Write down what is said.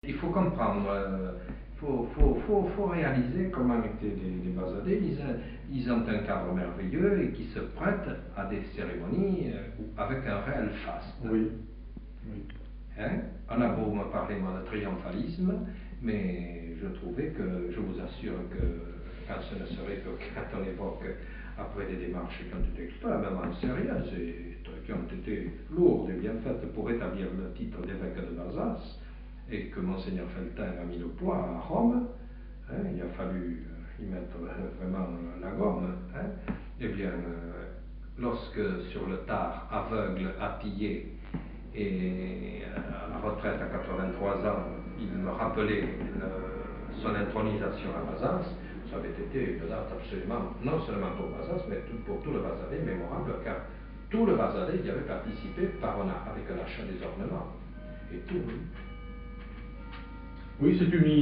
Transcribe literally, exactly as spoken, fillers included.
Il faut comprendre, euh, il faut, faut, faut, faut réaliser comment étaient les, les Basadais. Ils, ils ont un cadre merveilleux et qui se prête à des cérémonies euh, avec un réel faste. Oui. Oui. Hein? On a beau me parler moi, de triomphalisme, mais je trouvais que, je vous assure que quand ce ne serait qu'à ton époque, après des démarches qui ont été extrêmement sérieuses et qui ont été lourdes et bien faites pour établir le titre d'évêque de Bazas, et que Monseigneur Feltin a mis le poids à Rome, hein, il a fallu y mettre vraiment la gomme, hein, eh bien, euh, lorsque sur le tard, aveugle, appuyé, et à la retraite à quatre-vingt-trois ans, il me rappelait le, son intronisation à Bazas, ça avait été une date absolument, non seulement pour Bazas, mais tout, pour tout le Basadais mémorable, car tout le Basadais y avait participé par un, avec un achat des ornements. Et tout. Oui, c'est une